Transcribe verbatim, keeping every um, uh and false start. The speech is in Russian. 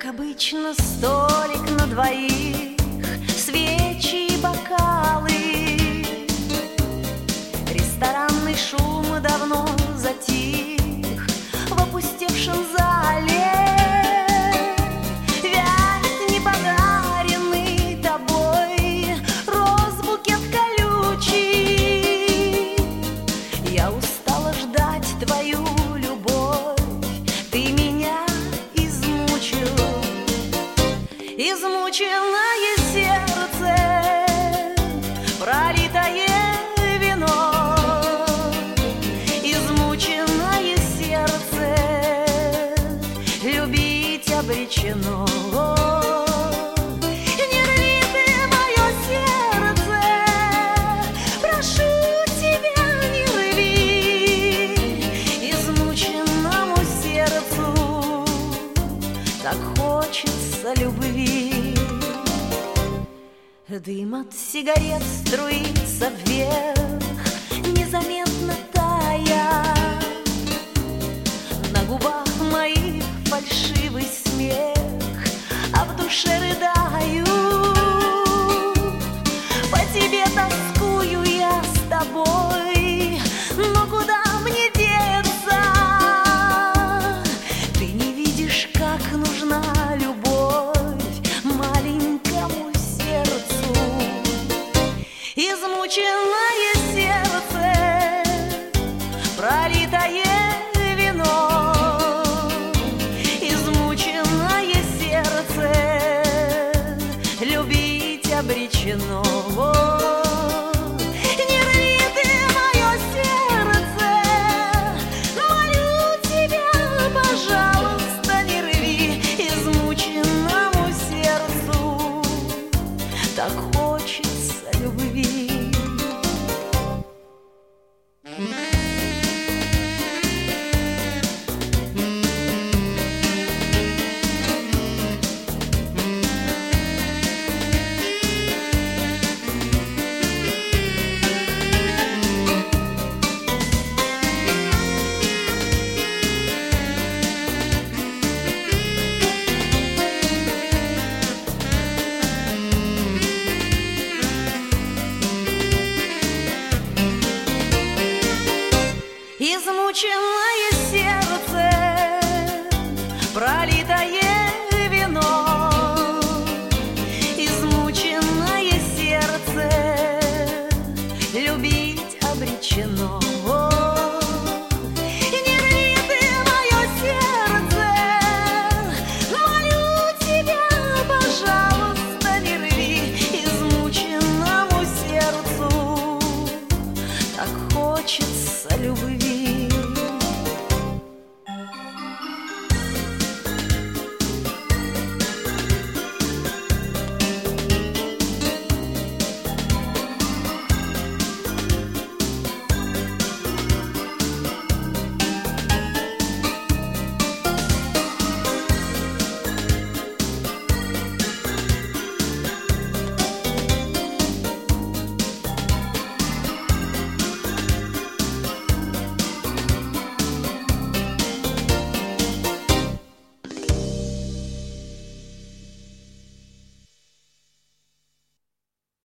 обычно, столик на двоих, свечи и бокалы. Ресторанный шум давно затих в опустевшем зале. Вянет неподаренный тобой розбукет колючий. Я устала ждать твою любовь, ты меня измучил. Измученное сердце, пролитое вино. Измученное сердце, любить обречено. Не рви ты мое сердце, прошу тебя, не рви. Измученному сердцу так хочется любви. Дым от сигарет струится вверх, незаметно тая. На губах моих фальшивый смех, а в душе рыдает.